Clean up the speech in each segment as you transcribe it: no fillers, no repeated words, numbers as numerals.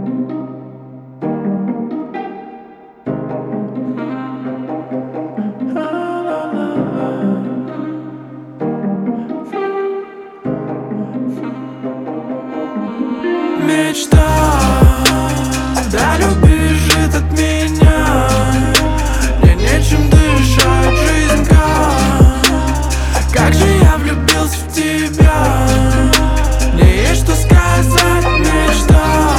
Мечта, да бежит от меня. Мне нечем дышать, жизнь как же я влюбился в тебя. Мне есть что сказать, мечта,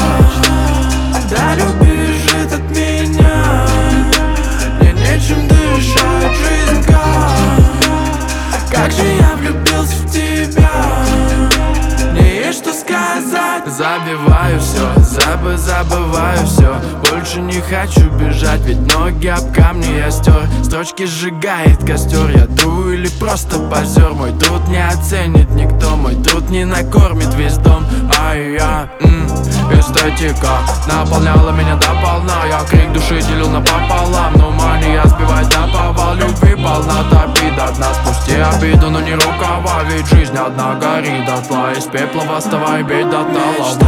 да бежит от меня. Мне нечем дышать, жизнь как же я влюбился в тебя. Мне есть что сказать. Забиваю все, забываю все. Больше не хочу бежать, ведь ноги об камни я стер. Строчки сжигает костер, я тру или просто позер. Мой труд не оценит никто, мой труд не накормит весь дом. А я, эстетика наполняла меня до полна. Я крик души делил напополам, но мания сбивает на повал. Любви полнота, обид от нас, пусти обиду, но не рукава. Ведь жизнь одна горит дотла, из пепла восставай, бей до тала.